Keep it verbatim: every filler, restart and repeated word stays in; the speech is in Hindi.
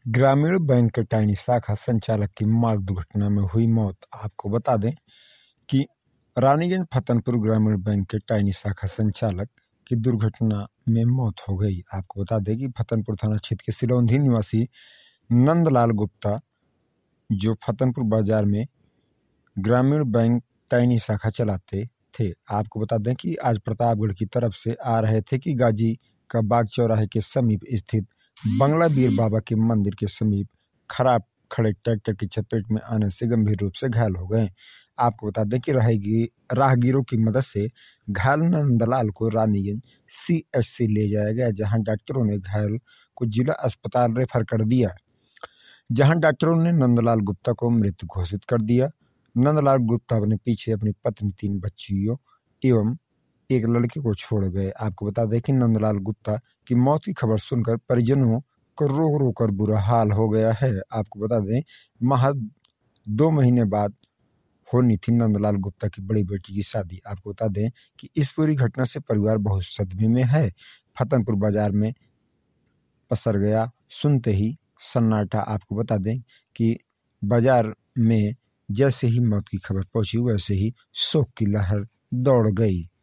ग्रामीण बैंक के टाइनी शाखा संचालक की मार्ग दुर्घटना में हुई मौत। आपको बता दें कि रानीगंज फतनपुर ग्रामीण बैंक के टाइनी शाखा संचालक की दुर्घटना में मौत हो गई। आपको बता दें कि फतनपुर थाना क्षेत्र के सिलौंधी निवासी नंदलाल गुप्ता, जो फतनपुर बाजार में ग्रामीण बैंक टाइनी शाखा चलाते थे, आपको बता दें कि आज प्रतापगढ़ की तरफ से आ रहे थे कि गाजी का बाग चौराहे के समीप स्थित बंगला वीर बाबा के मंदिर के समीप खराब खड़े ट्रैक्टर की चपेट में आने से गंभीर रूप से घायल हो गए। आपको बता दें कि राहगीरों की मदद से घायल नंदलाल को रानीगंज सीएचसी ले जाया गया, जहां डॉक्टरों ने घायल को जिला अस्पताल रेफर कर दिया, जहां डॉक्टरों ने नंदलाल गुप्ता को मृत घोषित कर दिया। नंदलाल गुप्ता अपने पीछे अपनी पत्नी, तीन बच्चियों एवं एक लड़के को छोड़ गए। आपको बता दें कि नंदलाल गुप्ता की मौत की खबर सुनकर परिजनों को रो रो कर बुरा हाल हो गया है। आपको बता दें, महज दो महीने बाद होनी थी नंदलाल गुप्ता की बड़ी बेटी की शादी। आपको बता दें कि इस पूरी घटना से परिवार बहुत सदमे में है। फतनपुर बाजार में पसर गया सुनते ही सन्नाटा। आपको बता दें कि बाजार में जैसे ही मौत की खबर पहुंची, वैसे ही शोक की लहर दौड़ गई।